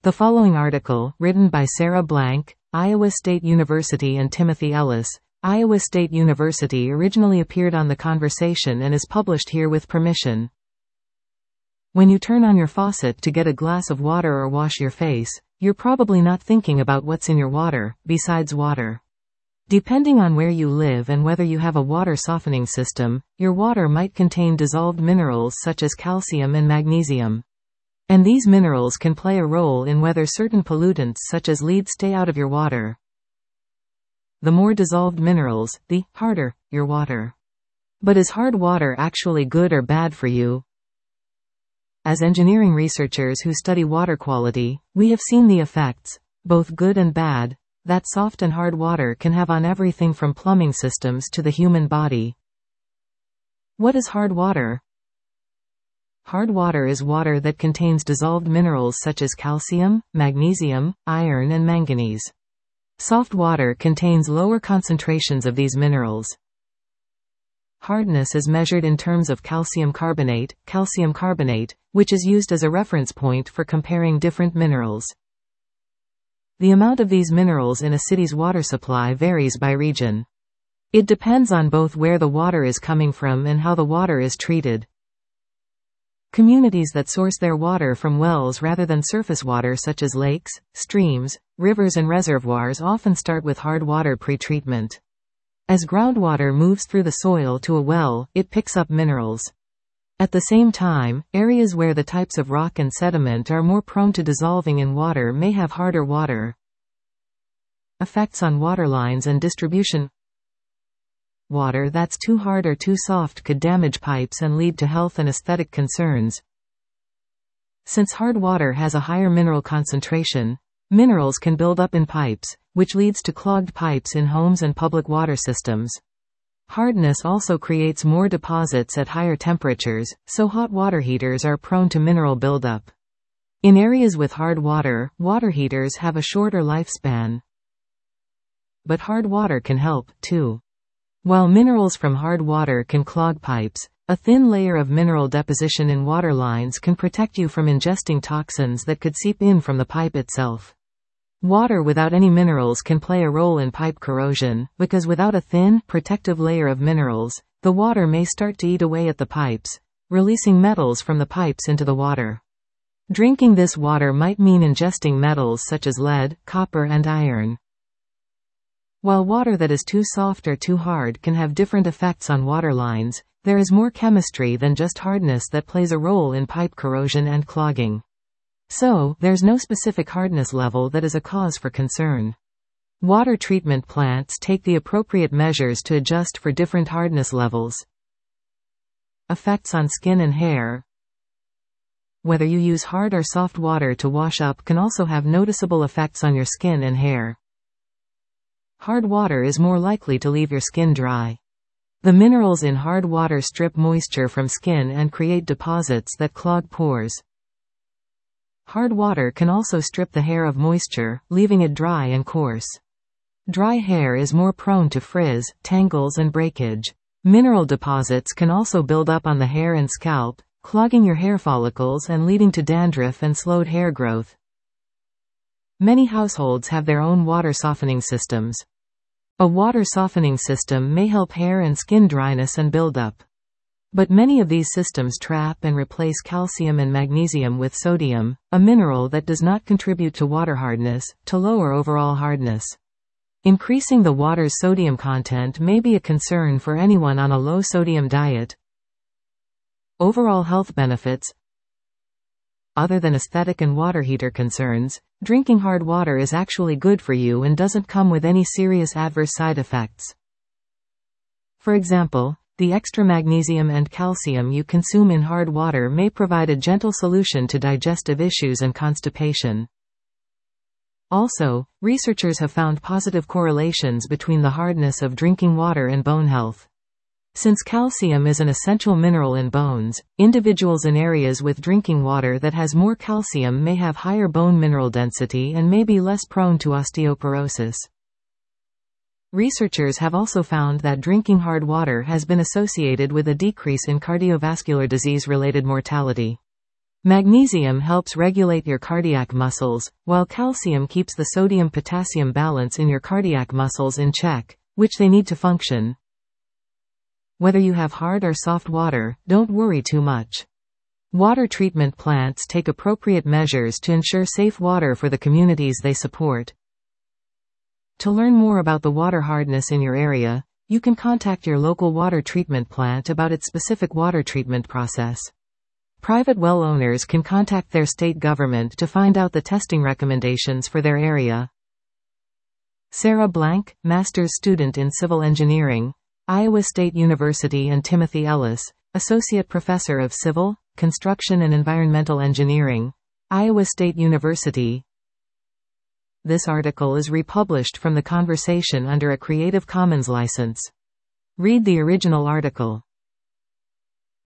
The following article, written by Sarah Blank, Iowa State University, and Timothy Ellis, Iowa State University, originally appeared on The Conversation and is published here with permission. When you turn on your faucet to get a glass of water or wash your face, you're probably not thinking about what's in your water, besides water. Depending on where you live and whether you have a water softening system, your water might contain dissolved minerals such as calcium and magnesium. And these minerals can play a role in whether certain pollutants such as lead stay out of your water. The more dissolved minerals, the harder your water. But is hard water actually good or bad for you? As engineering researchers who study water quality, we have seen the effects, both good and bad, that soft and hard water can have on everything from plumbing systems to the human body. What is hard water? Hard water is water that contains dissolved minerals such as calcium, magnesium, iron, and manganese. Soft water contains lower concentrations of these minerals. Hardness is measured in terms of calcium carbonate, which is used as a reference point for comparing different minerals. The amount of these minerals in a city's water supply varies by region. It depends on both where the water is coming from and how the water is treated. Communities that source their water from wells rather than surface water such as lakes, streams, rivers and reservoirs often start with hard water pretreatment. As groundwater moves through the soil to a well, it picks up minerals. At the same time, areas where the types of rock and sediment are more prone to dissolving in water may have harder water. Effects on water lines and distribution. Water that's too hard or too soft could damage pipes and lead to health and aesthetic concerns. Since hard water has a higher mineral concentration, minerals can build up in pipes, which leads to clogged pipes in homes and public water systems. Hardness also creates more deposits at higher temperatures, so hot water heaters are prone to mineral buildup. In areas with hard water, water heaters have a shorter lifespan. But hard water can help, too. While minerals from hard water can clog pipes, a thin layer of mineral deposition in water lines can protect you from ingesting toxins that could seep in from the pipe itself. Water without any minerals can play a role in pipe corrosion, because without a thin, protective layer of minerals, the water may start to eat away at the pipes, releasing metals from the pipes into the water. Drinking this water might mean ingesting metals such as lead, copper and iron. While water that is too soft or too hard can have different effects on water lines, there is more chemistry than just hardness that plays a role in pipe corrosion and clogging. So, there's no specific hardness level that is a cause for concern. Water treatment plants take the appropriate measures to adjust for different hardness levels. Effects on skin and hair. Whether you use hard or soft water to wash up can also have noticeable effects on your skin and hair. Hard water is more likely to leave your skin dry. The minerals in hard water strip moisture from skin and create deposits that clog pores. Hard water can also strip the hair of moisture, leaving it dry and coarse. Dry hair is more prone to frizz, tangles and breakage. Mineral deposits can also build up on the hair and scalp, clogging your hair follicles and leading to dandruff and slowed hair growth. Many households have their own water softening systems. A water softening system may help hair and skin dryness and buildup. But many of these systems trap and replace calcium and magnesium with sodium, a mineral that does not contribute to water hardness, to lower overall hardness. Increasing the water's sodium content may be a concern for anyone on a low-sodium diet. Overall health benefits. Other than aesthetic and water heater concerns, drinking hard water is actually good for you and doesn't come with any serious adverse side effects. For example, the extra magnesium and calcium you consume in hard water may provide a gentle solution to digestive issues and constipation. Also, researchers have found positive correlations between the hardness of drinking water and bone health. Since calcium is an essential mineral in bones, individuals in areas with drinking water that has more calcium may have higher bone mineral density and may be less prone to osteoporosis. Researchers have also found that drinking hard water has been associated with a decrease in cardiovascular disease-related mortality. Magnesium helps regulate your cardiac muscles, while calcium keeps the sodium-potassium balance in your cardiac muscles in check, which they need to function. Whether you have hard or soft water, don't worry too much. Water treatment plants take appropriate measures to ensure safe water for the communities they support. To learn more about the water hardness in your area, you can contact your local water treatment plant about its specific water treatment process. Private well owners can contact their state government to find out the testing recommendations for their area. Sarah Blank, Master's Student in Civil Engineering, Iowa State University, and Timothy Ellis, Associate Professor of Civil, Construction and Environmental Engineering, Iowa State University. This article is republished from The Conversation under a Creative Commons license. Read the original article.